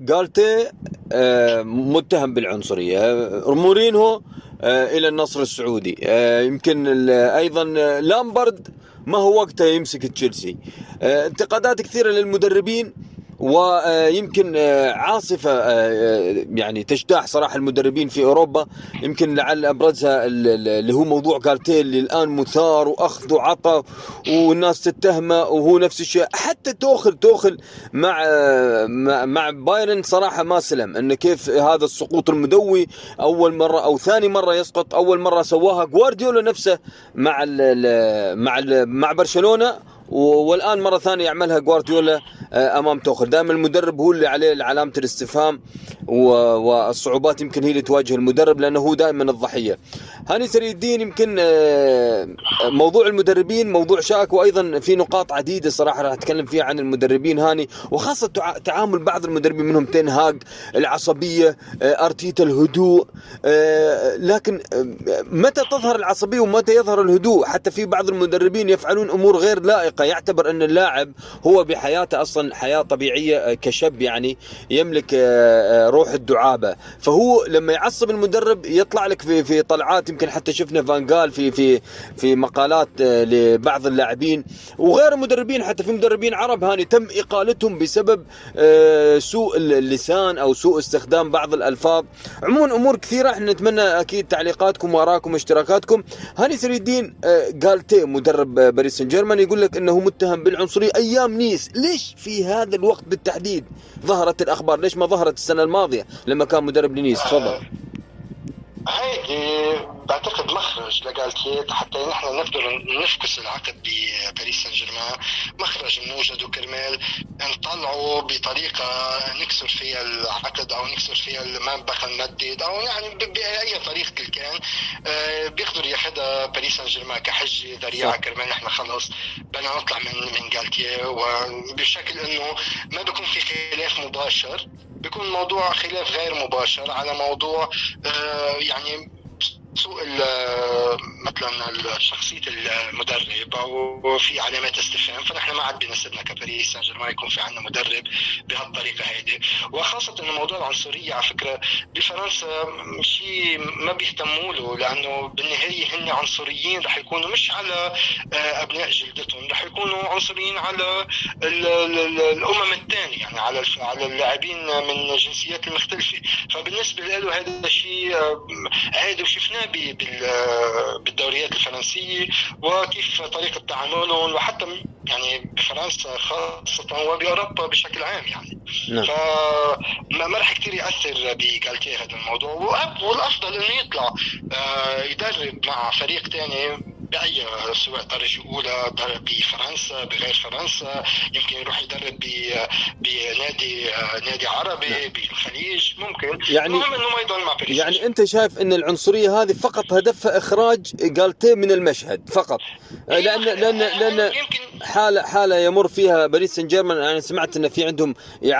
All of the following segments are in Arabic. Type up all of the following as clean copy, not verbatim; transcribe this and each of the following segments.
جالتي متهم بالعنصرية. مورينهو إلى النصر السعودي. يمكن أيضا لامبرد ما هو وقته يمسك تشيلسي. انتقادات كثيرة للمدربين، ويمكن عاصفة يعني تجتاح صراحة المدربين في أوروبا. يمكن لعل أبرزها اللي هو موضوع جالتي اللي الآن مثار وأخذ وعطى والناس تتهمه، وهو نفس الشيء. حتى توخل مع بايرن صراحة ما سلم، إنه كيف هذا السقوط المدوي أول مرة أو ثاني مرة يسقط. أول مرة سواها جوارديولا نفسه مع برشلونة، والآن مرة ثانية يعملها جوارديولا أمام توخل. دائما المدرب هو اللي عليه علامة الاستفهام، والصعوبات يمكن هي اللي تواجه المدرب، لأنه هو دائما الضحية. هاني سري الدين، يمكن موضوع المدربين موضوع شائك، وأيضا في نقاط عديدة صراحة راح أتكلم فيها عن المدربين هاني، وخاصة تعامل بعض المدربين منهم تين هاج العصبية، أرتيتا الهدوء. لكن متى تظهر العصبية ومتى يظهر الهدوء؟ حتى في بعض المدربين يفعلون أمور غير لائقة، يعتبر أن اللاعب هو بحياته أصلا حياة طبيعية كشاب، يعني يملك روح الدعابة. فهو لما يعصب المدرب يطلع لك في طلعات. يمكن حتى شفنا فانغال في مقالات لبعض اللاعبين وغير المدربين، حتى في مدربين عرب هاني تم إقالتهم بسبب سوء اللسان أو سوء استخدام بعض الألفاظ. عموما أمور كثيرة. احنا نتمنى أكيد تعليقاتكم وآراءكم واشتراكاتكم. هاني سري الدين جالتي مدرب باريس سان جيرمان يقول لك انه متهم بالعنصرية ايام نيس. ليش في هذا الوقت بالتحديد ظهرت الاخبار؟ ليش ما ظهرت السنة الماضية لما كان مدرب لنيس؟ تفضل. هيدي بعتقد مخرج لجالتيه حتى نحن نقدر نفكس العقد بباريس سان جيرمان، مخرج نوجده كرمال نطلعه بطريقة نكسر فيها العقد أو نكسر فيها المنبخ المادي، أو يعني بأي طريقة كان بيقدر ياخدها باريس سان جيرمان كحجة ذريعة كرمال نحن خلص بدنا نطلع من جالتيه، وبشكل إنه ما بيكون في خلاف مباشر، بيكون موضوع خلاف غير مباشر على موضوع يعني سوء مثلا شخصية المدرب أو في علامات استفهام. فنحن ما عاد بنسبنا كباريس سان جيرمان يكون في عنا مدرب بهالطريقة هيدي، وخاصة إنه موضوع العنصرية على فكرة بفرنسا شيء ما بيهتموا له، لأنه بالنهاية هن عنصريين رح يكونوا مش على أبناء جلدتهم، رح يكونوا عنصريين على الأمم الثانية، يعني على اللاعبين من الجنسيات المختلفة. فبالنسبة له هذا الشيء عادي، وشفناه بالدوريات الفرنسية وكيف طريقة تعاملهم، وحتى يعني بفرنسا خاصة وبأوروبا بشكل عام يعني. فما رح كتير يأثر بجالتيه هذا الموضوع، والأفضل إنه يطلع يدرب مع فريق تاني بأي سواء درجة أولى بفرنسا بغير فرنسا، يمكن يروح يدرب بنادي عربي بالخليج ممكن. يعني المهم إنه ما يضل مع باريس. يعني أنت شايف إن العنصرية هذه فقط هدفها إخراج جالتيه من المشهد فقط، لأن حالة يمر فيها باريس سان جيرمان. أنا سمعت إن في عندهم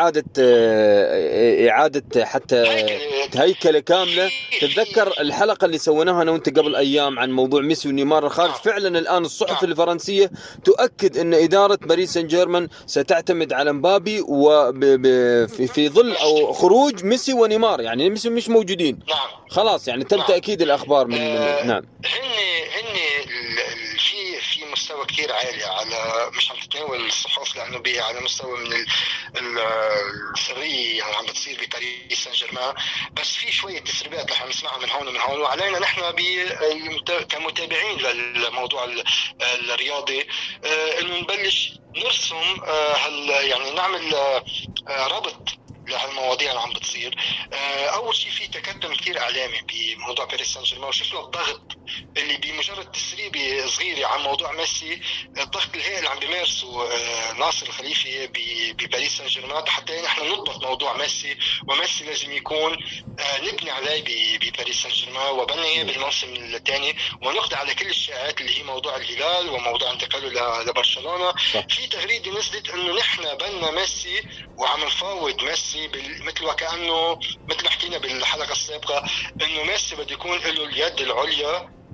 إعادة حتى هيكلة كاملة. تتذكر الحلقة اللي سويناها أنا وأنت قبل أيام عن موضوع ميسي ونيمار الخارج؟ فعلا الآن الصحف الفرنسية تؤكد أن إدارة باريس سان جيرمان ستعتمد على مبابي في ظل أو خروج ميسي ونيمار. يعني ميسي مش موجودين خلاص، يعني تم تأكيد الأخبار من نعم. هن في مستوى كتير عالي، على مش عم تتناول الصحف لأنه على مستوى من السرية يعني عم بتصير بباريس سان جيرمان، بس في شوية تسريبات رح نسمعها من هون ومن هون، وعلينا نحن كمتابعين للموضوع الرياضي إنه نبلش نرسم يعني نعمل ربط لهالمواضيع اللي عم بتصير. اول شيء في تكتم كثير اعلامي بموضوع باريس سان جيرمان، وشفنا الضغط اللي بمجرد تسريبه صغيره عن موضوع ميسي، الضغط الهائل اللي عم بيمارسه ناصر الخليفي بباريس سان جيرمان حتى نحن نضبط موضوع ميسي، وميسي لازم يكون نبني عليه بباريس سان جيرمان وبنيه بالموسم الثاني، ونقضي على كل الشائعات اللي هي موضوع الهلال وموضوع انتقاله لبرشلونه. في تغريده نزلت انه نحن بننا ميسي وعم نفاوض ميسي مثل وكأنه مثل ما حكينا بالحلقة السابقة إنه ميسي بده يكون له اليد العليا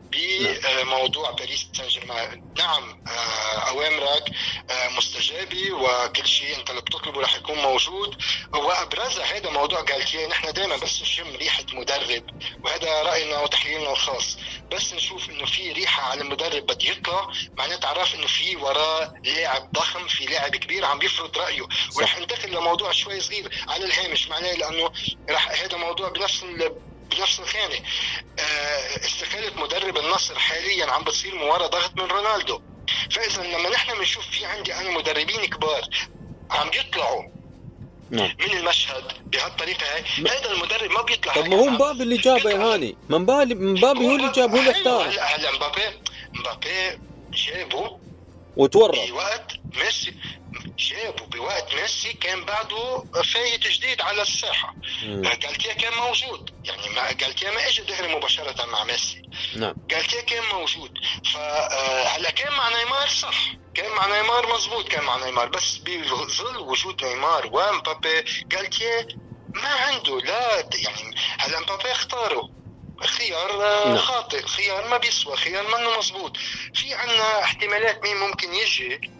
بموضوع باريس سان جيرمان. نعم أوامرك مستجابة وكل شيء أنت اللي بتطلبه رح يكون موجود. وأبرزها هذا موضوع جالتيه. نحن دائما بس نشم ريحة مدرب، وهذا رأينا وتحليلنا الخاص، بس نشوف إنه في ريحة على المدرب بده يطلع، معناتها تعرف إنه في وراه لاعب ضخم، في لاعب كبير عم بيفرض رأيه. ورح ندخل لموضوع شوي صغير على الهامش، معناه لأنه رح هذا موضوع بنفس الخانة. استقالة مدرب النصر حاليا عم بتصير من وراء ضغط من رونالدو. فإذا لما نحن بنشوف في عندي أنا مدربين كبار عم يطلعوا من المشهد بهالطريقة هاي، هذا المدرب ما بيطلع. طب ما هو مبابي اللي جابه يا هاني، مبابي هو اللي جاب، هو اللي اختار. هلا مبابي جابه وتورط بوقت ميسي، جابه بوقت ميسي كان بعده فايت جديد على الساحة. جالتيه كان موجود، يعني ما جالتيه ما اجى دغري مباشرة مع ميسي. نعم جالتيه كان موجود. فهلا كان مع نيمار صح، كان مع نيمار مزبوط، كان مع نيمار، بس بظل وجود نيمار ومبابي جالتيه ما عنده لا يعني. هلا مبابي اختاره خيار خاطئ، خيار ما بيسوى، خيار منه مزبوط. في عنا احتمالات مين ممكن يجي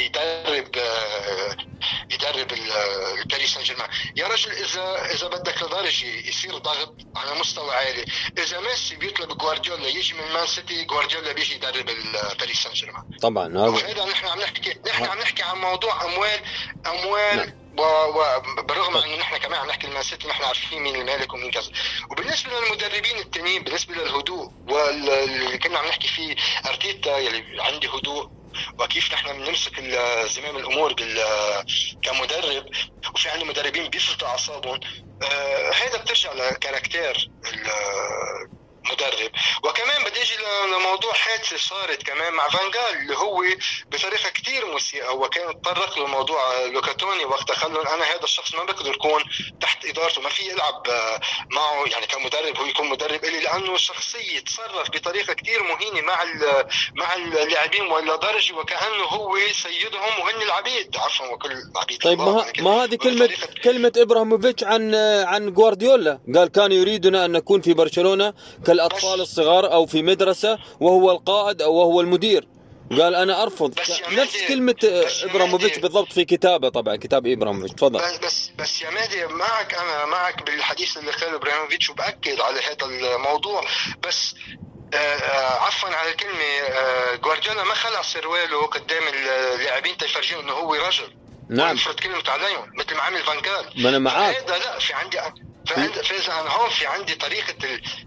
يدرب الباريس سان جيرمان. يا رجل اذا بدك لدرجه يصير ضغط على مستوى عالي، اذا ميسي بيطلب جوارديولا يجي من مان سيتي، جوارديولا بيجي يدرب الباريس سان جيرمان. طبعا هذا نحن عم نحكي عن موضوع اموال وبالرغم انه نحن كمان عم نحكي المان سيتي، نحن عارفين مين المالك ومين كذا. وبالنسبه للمدربين التانيين، بالنسبه للهدوء واللي كنا عم نحكي فيه ارتيتا يلي عندي هدوء، وكيف نحن بنمسك زمام الامور كمدرب، وفي عندنا مدربين بيفرطوا اعصابهم. هذا بترجع لكاركتير المدرب. وكمان بدي اجي لموضوع حادثه صارت كمان مع فانغال اللي هو بطريقه كتير مسيئه، وكان تطرق لموضوع لوكاتوني وقت خلون انا هذا الشخص ما بقدر يكون تحت ادارته، ما في يلعب معه يعني كمدرب، هو يكون مدرب الي، لانه شخصيه تصرف بطريقه كتير مهينه مع اللاعبين، ولا درجه وكانه هو سيدهم وهن العبيد، عفوا وكل العبيد. طيب ما هذه كلمه ابراهيموفيتش عن جوارديولا، قال كان يريدنا ان نكون في برشلونه كالأطفال الصغار أو في مدرسة وهو القائد أو وهو المدير. قال أنا أرفض، نفس كلمة إبراهيموفيتش بالضبط في كتابه، طبعا كتاب إبراهيموفيتش. تفضل. بس يا مادي أنا معك بالحديث اللي قاله إبراهيموفيتش، وبأكد على هذا الموضوع. بس عفوا على الكلمة، جوارديولا ما خلع سرواله قدام اللاعبين تيفرجين إنه هو رجل. نعم. يفرض كلمة عليهم مثل ما عمل فانغال. ما أنا معاك. هذا لا، في عندي فإذا أنا هون في عندي طريقة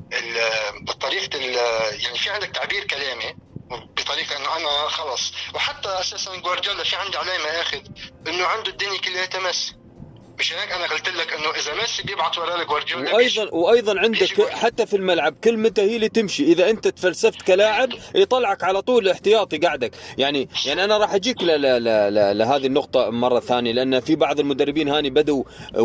يعني في عندك تعبير كلامي بطريقة إنه أنا خلص. وحتى أساسا جوارديولا في عندي عليه ما أخذ إنه عنده الدنيا كلها تمس. مش هيك أنا قلت لك إنه إذا ميسي بيبعت وراه جوارديولا، وأيضا عندك حتى في الملعب كلمته هي اللي تمشي. إذا أنت تفلسفت كلاعب يطلعك على طول احتياطي قاعدك. يعني أنا راح أجيك لهذه النقطة مرة ثانية، لأن في بعض المدربين هاني بدوا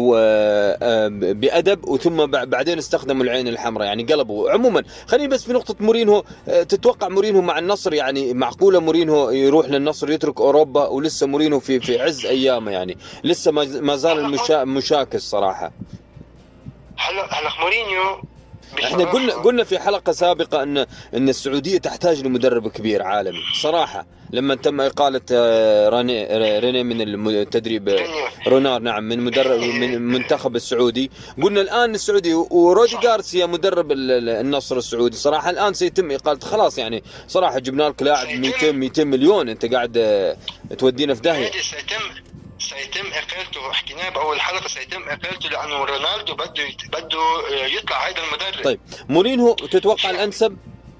بأدب وثم بعدين استخدموا العين الحمراء، يعني قلبوا. عموما خليني بس في نقطة مورينهو. تتوقع مورينهو مع النصر، يعني معقولة مورينهو يروح للنصر يترك أوروبا، ولسه مورينهو في عز أيامه، يعني لسه ما زال مشاكس صراحة. هلا مورينيو احنا قلنا في حلقة سابقة ان السعودية تحتاج لمدرب كبير عالمي صراحة. لما تم إقالة ريني من التدريب، رونار نعم، من مدرب من المنتخب السعودي، قلنا الآن السعودي ورودي غارسيا مدرب النصر السعودي صراحة الآن سيتم إقالته خلاص. يعني صراحة جبنا لك لاعب 200 مليون، انت قاعد تودينا في داهية. سيتم اقالته، حكيناه باول حلقه، سيتم اقالته لانه رونالدو بده يطلع هذا المدرب. طيب مورينهو تتوقع الانسب؟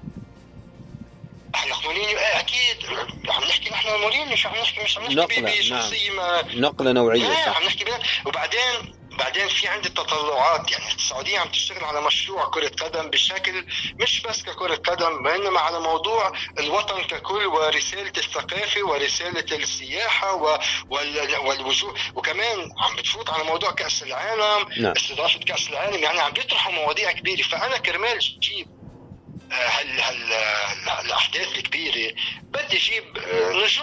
هلا مورينيو اكيد عم نحكي نحن مورينيو، مش عم نحكي بشخصيه نقله نوعيه صح. عم نحكي بعدين في عندي تطلعات. يعني السعودية عم تشتغل على مشروع كرة قدم بشكل مش بس ككرة قدم، وإنما على موضوع الوطن ككل، ورسالة الثقافة ورسالة السياحة والوجوه. وكمان عم بتفوت على موضوع كأس العالم. نعم. استضافة كأس العالم، يعني عم بيطرحوا مواضيع كبيرة. فأنا كرمال جيب الأحداث الكبيرة بدي جيب نجوم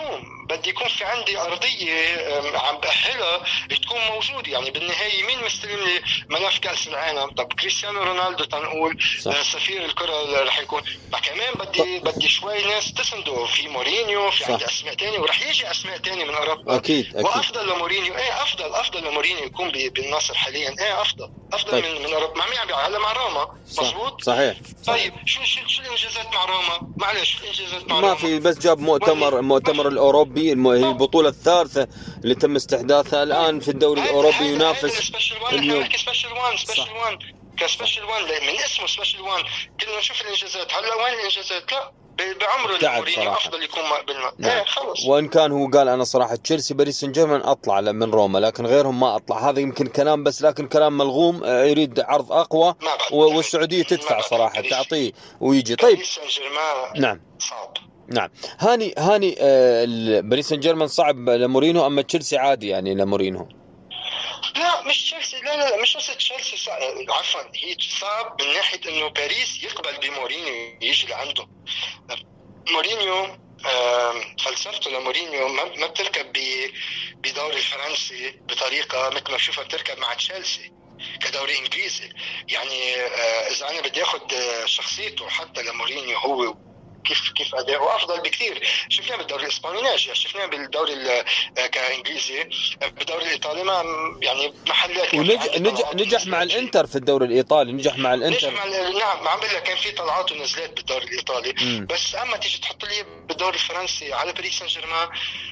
بدي يكون في عندي ارضيه عم بأهلها تكون موجوده. يعني بالنهايه مين مستلم لي ملف كاس العالم؟ طب كريستيانو رونالدو تنقول سفير الكره رح يكون، كمان بدي شوي ناس تسنده، في مورينيو، في عندي اسماء ثانيه، ورح يجي اسماء ثانيه من اوروبا. اكيد وافضل لمورينيو، افضل لمورينيو يكون بالنصر حاليا، افضل طيب. من اوروبا. مع مين هلا مع روما؟ مظبوط. صحيح. طيب شو الانجازات مع روما؟ معلش شو الانجازات مع ما روما؟ في، بس جاب المؤتمر الاوروبي، هي البطوله الثالثه اللي تم استحداثها الان في الدوري الاوروبي، ينافس اليوم. نحكي سبيشال 1 كسبيشال 1 من اسمه سبيشال 1. كنا نشوف الانجازات. هلا وين الانجازات؟ لا بعمره مورينيو افضل يكون بالماء. نعم. خلص. وان كان هو قال انا صراحه تشيلسي باريس سان جيرمان اطلع من روما، لكن غيرهم ما اطلع. هذا يمكن كلام بس، لكن كلام ملغوم. يريد عرض اقوى والسعوديه تدفع صراحه، تعطيه ويجي. طيب باريس سان جيرمان نعم صعب. نعم. هاني باريس سان جيرمان صعب لمورينو، اما تشيلسي عادي يعني لمورينو؟ لا مش تشيلسي، لا مش قصة تشيلسي عفوا، هي صعب من ناحية انه باريس يقبل بمورينيو يجي لعنده. مورينيو فلسفته لمورينيو ما بتركب بدوري الفرنسي بطريقة مثل ما بشوفها بتركب مع تشيلسي كدوري انجليزي. يعني اذا انا بدي اخذ شخصيته حتى لمورينيو، هو كيف اداؤه افضل بكثير. شفناه بالدوري الاسباني ناجح، شفناه بالدوري كانجليزي، بالدوري الايطالي ما يعني محلات. نجح مع الانتر في الدوري الايطالي، نجح مع الانتر. نعم عم بقول لك كان في طلعات ونزلات بالدوري الايطالي. بس اما تيجي تحط لي بالدوري الفرنسي على باريس سان جيرمان،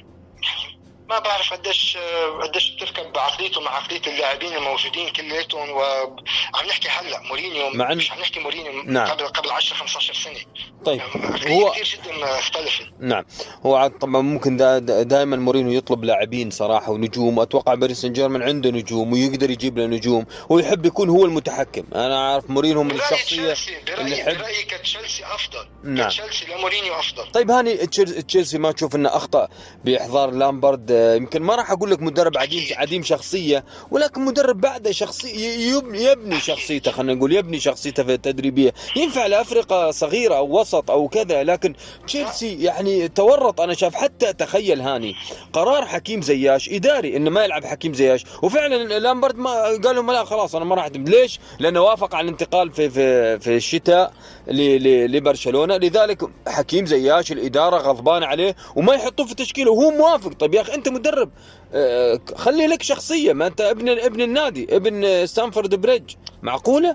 ما بعرف قديش بتركب بعقليته مع عقليه اللاعبين الموجودين كلياتهم. وعم نحكي هلا مورينيو، مش عم نحكي مورينيو نعم. قبل 10-15 سنه. طيب هو كثير جدا اختلفت. نعم. هو طبعا ممكن دائما مورينيو يطلب لاعبين صراحه ونجوم. اتوقع باريس سان جيرمان عنده نجوم ويقدر يجيب له نجوم، ويحب يكون هو المتحكم. انا عارف مورينيو من الشخصيه اللي يحب. برايي كتشيلسي افضل. نعم. كتشيلسي لمورينيو افضل. طيب هاني، تشيلسي ما تشوف انه اخطا باحضار لامبرد؟ يمكن ما راح اقول لك مدرب عديم شخصيه، ولكن مدرب بعده شخصيه، يبني شخصيته، خلينا نقول يبني شخصيته في التدريبيه. ينفع لافريقيا صغيره او وسط او كذا، لكن تشيلسي يعني تورط. انا شايف حتى تخيل هاني قرار حكيم زياش اداري انه ما يلعب حكيم زياش، وفعلا لامبرد ما قال لهم لا خلاص انا ما راح اعتمد. ليش؟ لانه وافق على الانتقال في الشتاء لبرشلونه. لذلك حكيم زياش الاداره غضبانه عليه وما يحطوه في تشكيله وهو موافق. طيب يا اخي انت مدرب، خلي لك شخصيه، ما انت ابن النادي، ابن ستانفورد بريدج. معقوله؟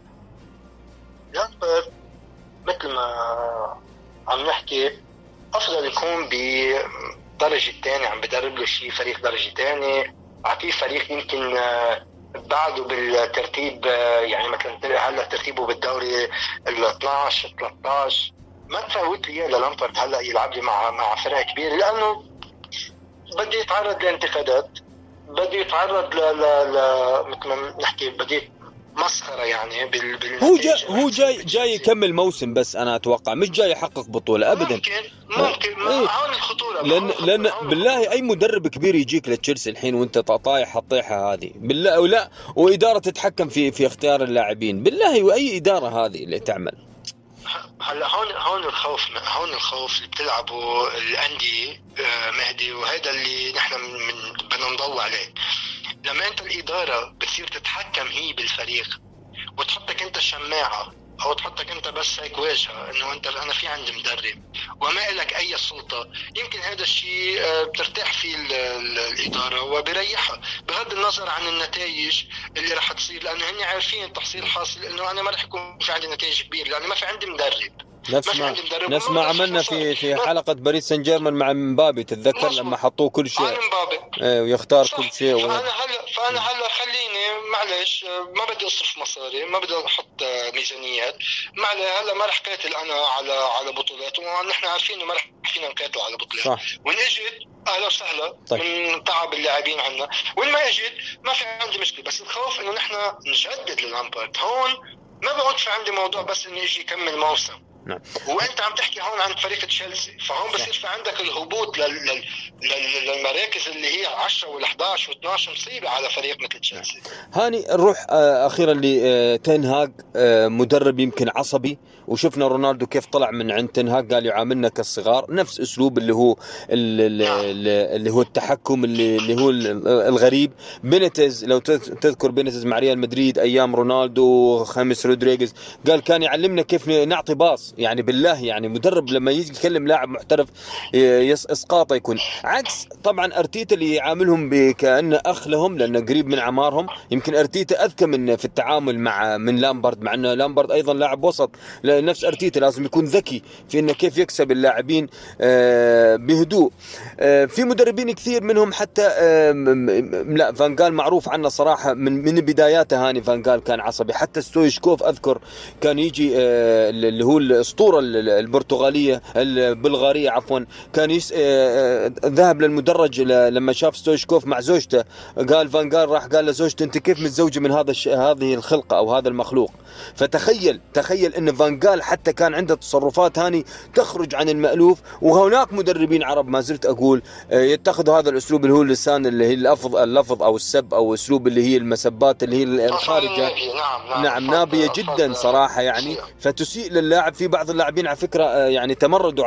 مثل ما عم نحكي افضل يكون بدرجه الثانيه، عم بدرب له شيء فريق درجه ثانيه، اعطيه فريق يمكن بعده بالترتيب. يعني مثلا هلا ترتيبه بالدوري ال 12 13، ما تفوت لي للامبرد هلا يلعب لي مع فرق كبيره، لانه بدي يتعرض لانتقادات، بدي يتعرض مثل ما نحكي بدي مسخره. يعني هو جاي يكمل موسم بس، انا اتوقع مش جاي يحقق بطوله ابدا. ممكن هون الخطوره. لان بالله اي مدرب كبير يجيك لتشيلسي الحين وانت طايح الطيحه هذه بالله، ولا واداره تتحكم في اختيار اللاعبين بالله، واي اداره هذه اللي تعمل. هلا هون الخوف اللي بتلعبه الانديه مهدي، وهذا اللي نحن بدنا نضوي عليه. لما انت الاداره بتصير تتحكم هي بالفريق وتحطك انت شماعه، او تحطك انت بس هيك واجهه انه انا في عندي مدرب وما لك اي سلطه، يمكن هذا الشيء بترتاح فيه الاداره وبريحها بغض النظر عن النتائج اللي راح تصير، لانه هن عارفين التحصيل حاصل انه انا ما راح يكون في عندي نتائج كبيره لانه ما في عندي مدرب. نفس ما عملنا في حلقة باريس سان جيرمان مع مبابي، تتذكر لما حطوه كل شيء ويختار كل شيء. فأنا هلا خليني معلش، ما بدي أصرف مصاري، ما بدي أحط ميزانيات، هلا ما رح قاتل أنا على بطولات، ونحن عارفين إنه ما رح فينا نقاتل على بطولات. وإن إجت أهلا وسهلا. طيب. من تعب اللاعبين عنا، وإن ما إجت ما في عندي مشكلة، بس الخوف إنه نحن نجدد للامبارد. هون ما بقعد في عندي موضوع بس إنه يجي يكمل موسم، نعم. وانت عم تحكي هون عن فريق تشيلسي، فهون بصير في عندك الهبوط للمراكز اللي هي 10 وال11 و12 مصيبه على فريق مثل تشيلسي. هاني نروح اخيرا لتين هاج، مدرب يمكن عصبي، وشفنا رونالدو كيف طلع من عند تين هاج قال يعاملنا كالصغار، نفس اسلوب اللي هو التحكم اللي هو الغريب. بينيتز لو تذكر بينيتز مع ريال مدريد ايام رونالدو خامس رودريغيز، قال كان يعلمنا كيف نعطي باص. يعني بالله يعني مدرب لما يجي يكلم لاعب محترف اسقاطه يكون عكس طبعا ارتيتا اللي يعاملهم كأنه اخ لهم لانه قريب من اعمارهم. يمكن ارتيتا اذكى من في التعامل من لامبرد، مع انه لامبرد ايضا لاعب وسط نفس ارتيتا، لازم يكون ذكي في انه كيف يكسب اللاعبين بهدوء. في مدربين كثير منهم حتى لا، فانغال معروف عنه صراحه من بداياته. هاني فانغال كان عصبي، حتى ستويشكوف اذكر كان يجي اللي هو الاسطوره البلغاريه عفوا، كان ذهب للمدرج لما شاف ستويشكوف مع زوجته، قال فانغال راح قال لزوجته انت كيف متزوجه من هذه الخلقه او هذا المخلوق. فتخيل ان فانغال حتى كان عنده تصرفات هاني تخرج عن المألوف. وهناك مدربين عرب ما زلت اقول يتخذوا هذا الاسلوب اللي هو اللسان اللي هي اللفظ او السب او اسلوب اللي هي المسبات اللي هي الخارجه. نعم نابيه جدا صراحه يعني، فتسيء للاعب. في بعض اللاعبين على فكره يعني تمردوا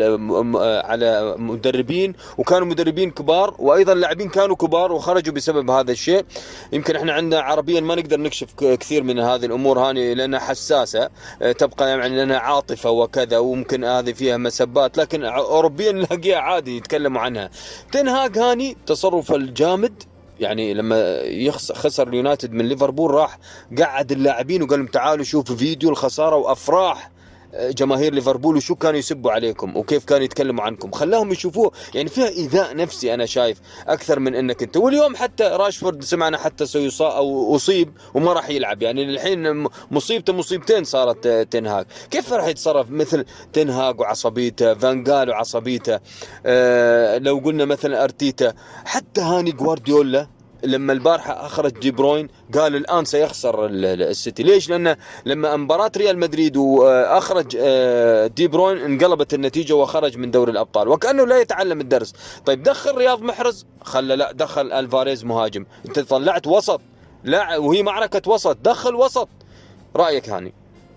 على مدربين، وكانوا مدربين كبار، وايضا لاعبين كانوا كبار وخرجوا بسبب هذا الشيء. يمكن احنا عندنا عربيا ما نقدر نكشف كثير من هذه الامور هاني لانها حساسه، تبقى يعني لانها عاطفه وكذا، وممكن هذه فيها مسبات، لكن اوروبيا نلاقيها عادي يتكلموا عنها. تين هاج هاني تصرف الجامد، يعني لما خسر اليونايتد من ليفربول راح قعد اللاعبين وقال لهم تعالوا شوفوا فيديو الخساره وافراح جماهير ليفربول وشو كانوا يسبوا عليكم وكيف كانوا يتكلموا عنكم، خلاهم يشوفوه. يعني فيها إيذاء نفسي أنا شايف أكثر من أنك أنت. واليوم حتى راشفورد سمعنا حتى سيصاب أو أصيب وما راح يلعب، يعني الحين مصيبتين صارت تين هاج. كيف راح يتصرف مثل تين هاج وعصبيته، فانغال وعصبيته، لو قلنا مثلا أرتيتا، حتى هاني جوارديولا لما البارحة أخرج دي بروين قال الآن سيخسر السيتي. ليش؟ لأن لما مباراة ريال مدريد وأخرج دي بروين انقلبت النتيجة وخرج من دوري الأبطال وكأنه لا يتعلم الدرس. طيب دخل رياض محرز، لا دخل الفاريز مهاجم، انت طلعت وسط، لا وهي معركة وسط، دخل وسط. رأيك هاني؟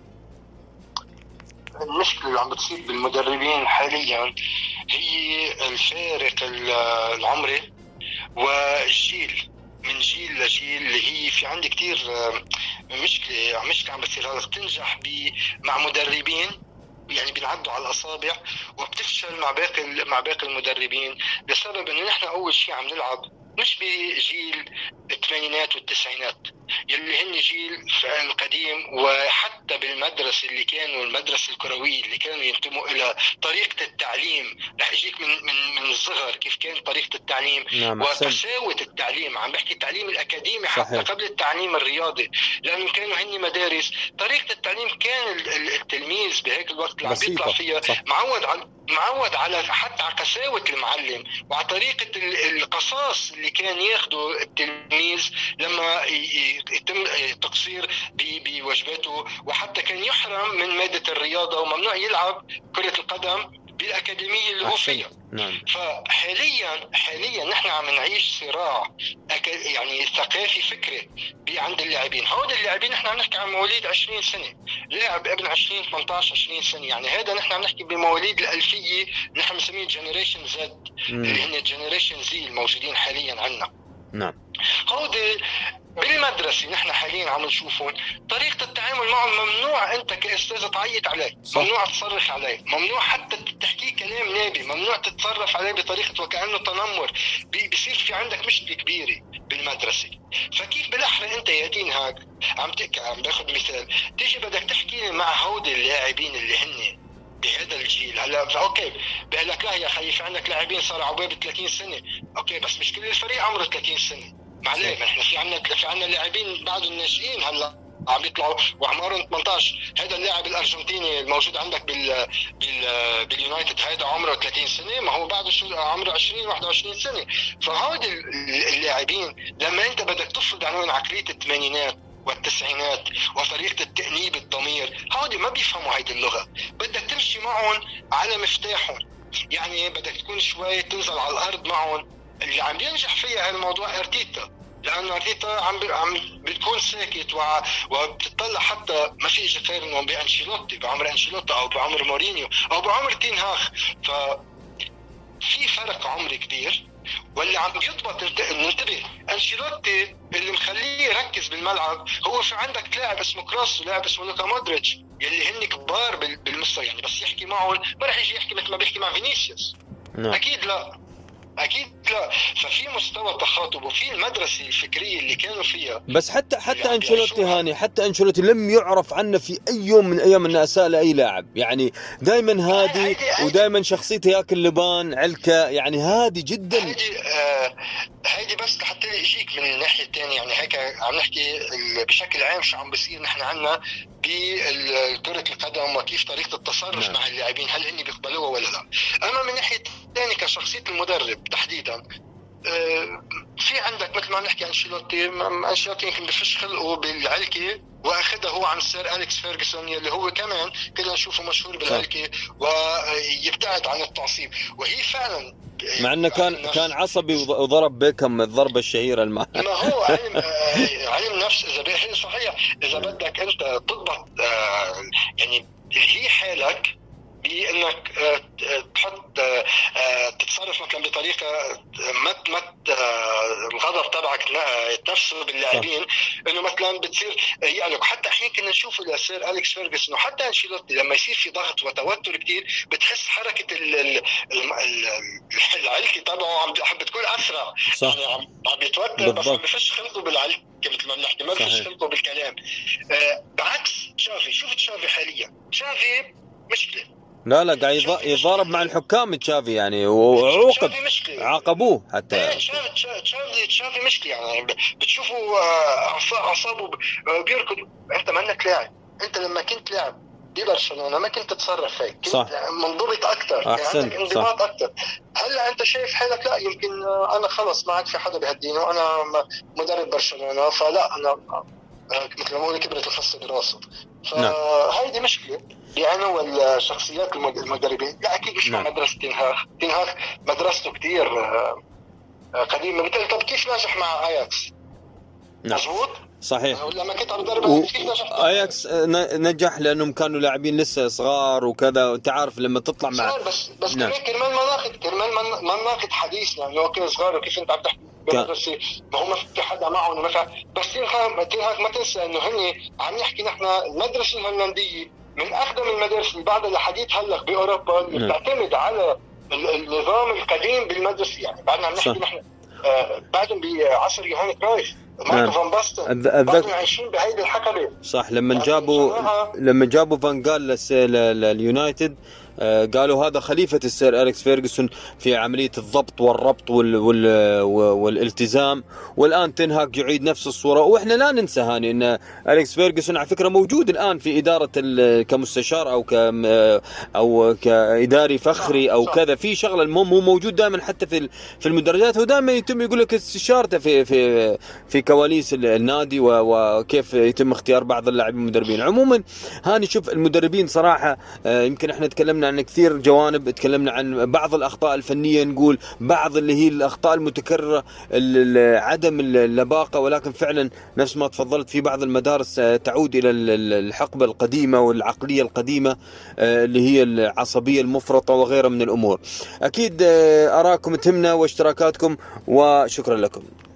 المشكلة اللي عم بتصير بالمدربين حاليا هي الفارق العمري والجيل، من جيل لجيل، اللي هي في عندي كتير مشكلة عم بتصير. هذا بتنجح مع مدربين يعني بنعدوا على الأصابع، وبتفشل مع باقي المدربين بسبب إنه نحن أول شيء عم نلعب مش بجيل الثمانينات والتسعينات يلي هن جيل القديم، وحتى بالمدرسة اللي كانوا المدرسة الكروية اللي كانوا ينتموا إلى طريقة التعليم، رح يجيك من الصغر كيف كانت طريقة التعليم. نعم، وقساوة التعليم، عم بحكي التعليم الأكاديمي حتى صحيح. قبل التعليم الرياضي، لأنه كانوا هن مدارس طريقة التعليم كان التلميذ بهيك الوقت اللي عم بيطلع فيها معود على حتى على قساوة المعلم وعلى طريقة القصاص اللي كان ياخده التلميذ لما يتم تقصير بوجباته، وحتى كان يحرم من مادة الرياضة وممنوع يلعب كرة القدم بالأكاديمية اللي هو فيها. نعم. فحاليا نحن عم نعيش صراع يعني ثقافي فكري عند اللاعبين. هؤلاء اللاعبين نحن عم نحكي عن مواليد 20 سنة، لاعب ابن 20 18 20 سنة، يعني هذا نحن عم نحكي بمواليد الألفية، نحن بنسميه جنريشن زد اللي هن جنريشن زي الموجودين حاليا عندنا. نعم. هؤلاء بالمدرسة نحن حاليا عم نشوفهم طريقة التعامل معهم ممنوع أنت كأستاذ تعيط عليه، ممنوع تصرخ عليه، ممنوع حتى تحكي كلام نابي، ممنوع تتصرف عليه بطريقة وكأنه تنمر. بيصير في عندك مشكلة كبيرة بالمدرسة. فكيف بالأحرى أنت يا تين هاج عم باخذ مثال، تيجي بدك تحكي مع هؤلاء اللاعبين اللي هن بهذا الجيل. هلا اوكي بقول لك لا يا اخي في عندك لاعبين صاروا عقبال 30 سنه، اوكي بس مش كل الفريق عمره 30 سنه، معليه ما احنا في عندنا لاعبين بعد الناشئين هلا عم يطلعوا واعمارهم 18. هذا اللاعب الارجنتيني الموجود عندك باليونايتد هذا عمره 30 سنه، ما هو بعده عمره 20 21 سنه. فهؤلاء اللاعبين لما انت بدك تفرض عليهم عقليه الثمانينات والتسعينات وطريقة التأنيب الضمير، هودي ما بيفهموا هيدي اللغة. بدك تمشي معهم على مفتاحهم، يعني بدك تكون شوي تنزل على الأرض معهم. اللي عم ينجح فيها هالموضوع أرتيتا، لأنه أرتيتا عم بتكون ساكت وبتطلع، حتى ما في شيء غير إنه بأنشيلوتي، بعمر أنشيلوتي أو بعمر مورينيو أو بعمر تين هاغ. ففي فرق عمري كبير. واللي عم يضبط ننتبه، أنشيلوتي اللي مخليه يركز بالملعب هو في عندك لاعب اسمه كروس ولاعب اسمه لوكا مودريتش يلي هن كبار بالمستوى، يعني بس يحكي معهم ما رح يجي يحكي مثل ما بيحكي مع فينيسيوس. أكيد لا، أكيد لا. ففي مستوى تخاطب وفي المدرسة الفكرية اللي كانوا فيها. بس حتى أنشيلوتي هاني، حتى أنشيلوتي لم يعرف عنه في أي يوم من أيام أنه أساء لأي لاعب، يعني دائما هادي ودائما شخصيته ياكل لبان علكة، يعني هادي جدا. هيدي بس لحتى يجيك من الناحية الثانية، يعني هيك عم نحكي بشكل عام شو عم بيصير نحن عنا بكرة القدم وكيف طريقة التصرف مع اللاعبين، هل هن بيقبلوها ولا لا. أما من ناحية الثانية كشخصية المدرب تحديدا، في عندك مثل ما نحكي أنشيلوتي يمكن بفش خلقه بالعلكة واخذها هو عن سير أليكس فيرغسون اللي هو كمان كلنا نشوفه مشهور بالعلكة ويبتعد عن التعصيب. وهي فعلا مع انه كان عصبي وضرب بيكم الضربه الشهيره ما هو علم نفس. اذا هي صحيح، اذا بدك انت تضبط يعني هي حالك بانك تحط تتصرف مثلا بطريقه ما الغضب تبعك تنفسه باللاعبين، انه مثلا بتصير يعني حتى الحين كنا نشوفه لسير أليكس فيرغسون وحتى أنشيلوتي لما يصير في ضغط وتوتر كتير بتحس حركه العلكه تبعه عم بتكون اسرع. يعني عم بيتوتر بس ما بفش خلقه بالعلكه مثل ما بنحكي، ما بفش خلقه بالكلام. بعكس تشافي، شوف تشافي حاليا، تشافي مشكله. لا قاعد يضارب مع الحكام تشافي يعني، وعوقب عاقبوه حتى. تشافي مشكلة يعني، بتشوفوا أعصابه بيركض. أنت ما أنك لاعب، أنت لما كنت لاعب ببرشلونة ما كنت تتصرف هيك، كنت منضبط أكتر، يعني عندك انضباط أكتر. هلا أنت شايف حالك لا، يمكن أنا خلص ما عاد في حدا بهديني وأنا مدرب برشلونة، فلا أنا مثل ما بقول كبرت الخصة براسه. فهيدي مشكلة يعني. والشخصيات المدربين لا اكيد مش مع مدرسه تين هاغ مدرسته كتير قديمه. بالتالي طب كيف نجح مع اياكس؟ مظبوط صحيح. لما كنت عم بدرب كيف نجح اياكس نجح لانهم كانوا لاعبين لسه صغار وكذا، وانت عارف لما تطلع مع بس كرمال ما ناخذ حديثنا انه اوكي صغار وكيف انت عم تحكي بمدرسه ما هو ما في حدا معهم مثلا. بس تين هاغ ما تنسى انه هن عم نحكي نحن المدرسه الهولنديه من أقدم المدارس اللي بعد الحديث هلأ بأوروبا اللي بتعتمد على النظام القديم بالمدرسة. يعني بعدنا عم نحكي نحن بعدهم بعصر يوهان كرويف، ماركو فان باستن، بعدهم عايشين بهيدي الحقبة. صح. لما جابوا فان جال لليونايتد قالوا هذا خليفة السير أليكس فيرغسون في عملية الضبط والربط والالتزام. والآن تين هاغ يعيد نفس الصورة. وإحنا لا ننسى هاني إن أليكس فيرغسون على فكرة موجود الآن في إدارة كمستشار أو كإداري فخري أو كذا في شغلة. المهم هو موجود دائما حتى في المدرجات، هو دائما يتم يقول لك استشارته في كواليس النادي وكيف يتم اختيار بعض اللاعبين المدربين. عموما هاني شوف المدربين صراحة يمكن إحنا تكلمنا عن كثير جوانب، تكلمنا عن بعض الأخطاء الفنية، نقول بعض اللي هي الأخطاء المتكررة، عدم اللباقة، ولكن فعلا نفس ما تفضلت في بعض المدارس تعود إلى الحقبة القديمة والعقلية القديمة اللي هي العصبية المفرطة وغيرها من الأمور. أكيد أراكم تهمنا واشتراكاتكم، وشكرا لكم.